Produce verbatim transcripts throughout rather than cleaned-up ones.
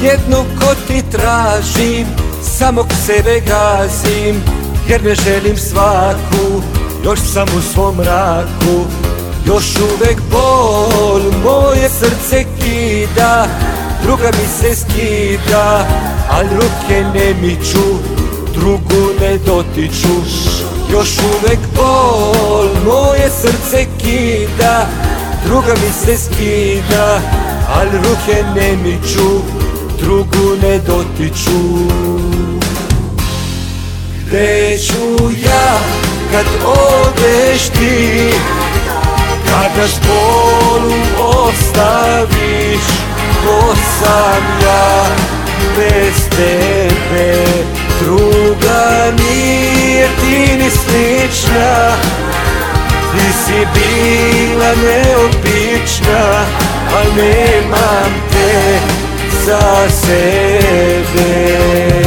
Jednu ko ti tražim, samog sebe gazim, jer ne želim svaku, još sam u svom mraku. Još uvek bol moje srce kida, druga mi se skida, al ruke ne miču, drugu ne dotiču. Još uvek bol moje srce kida, druga mi se skida, al ruke ne miču, drugu ne dotiču. Gde ću ja kad odeš ti, kada s bolu ostaviš? Ko sam ja bez tebe? Druga nije ti ni slična, ti si bila neobična, al nemam te za sebe.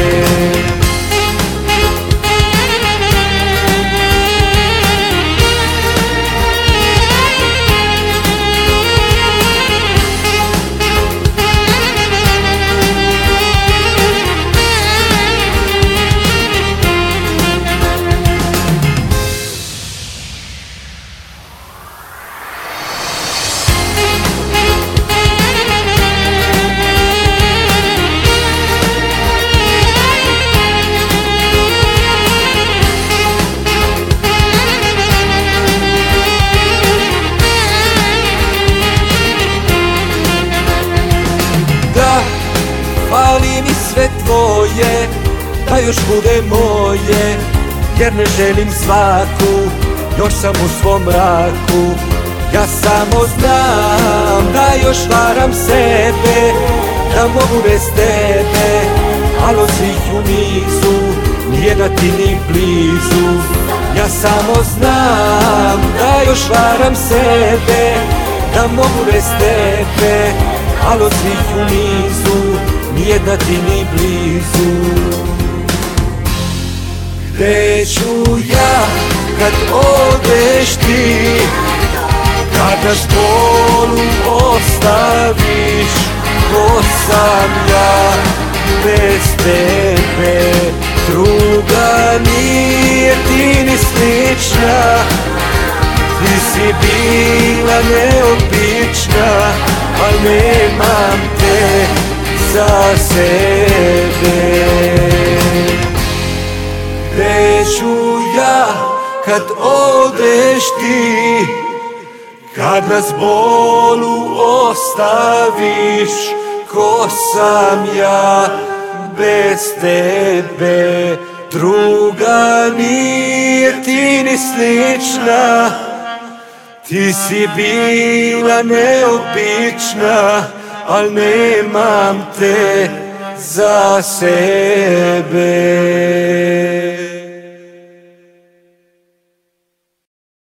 Fali mi sve tvoje, da još bude moje, jer ne želim svaku, još sam u svom mraku. Ja samo znam da još varam sebe, da mogu bez tebe, al od svih u nizu, nijedna ti ni blizu. Ja samo znam da još varam sebe, da mogu bez tebe, al od svih u nizu, nijedna ti ni blizu. Gde ću ja kad odeš ti, kada s bolu ostaviš? Ko sam ja bez tebe? Druga nije ti ni slična, ti si bila neobična, al nemam te za sebe. Gde ću ja kad odeš ti, kad nas bolu ostaviš? Ko sam ja bez tebe? Druga nije ti ni slična, ti si bila neobična, al nemam te za sebe.